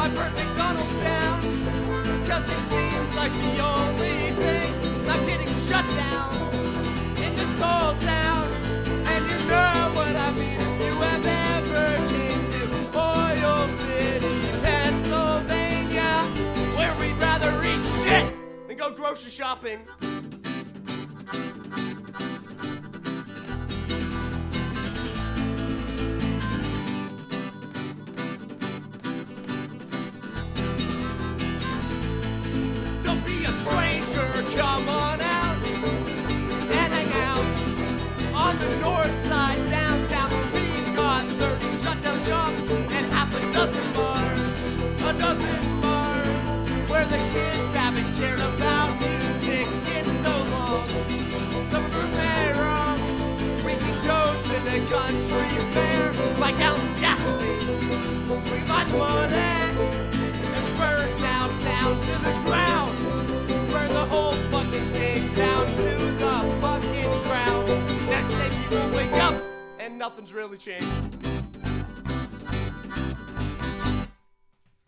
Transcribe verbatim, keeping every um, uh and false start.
burnt McDonald's down, cause it seems like the only thing not getting shut down in this whole town. And you know what I mean if you have ever came to Oil City, Pennsylvania, where we'd rather eat shit than go grocery shopping. Don't be a stranger, come on out and hang out on the north side downtown. We've got thirty shutdown shops and half a dozen bars, a dozen bars, where the kids haven't cared about music in so long. Some prove me wrong. We can go to the country fair, buy gallons of gasoline. We buy money and burn downtown to the ground. Burn the whole fucking thing down to the fucking ground. Next day people wake up and nothing's really changed.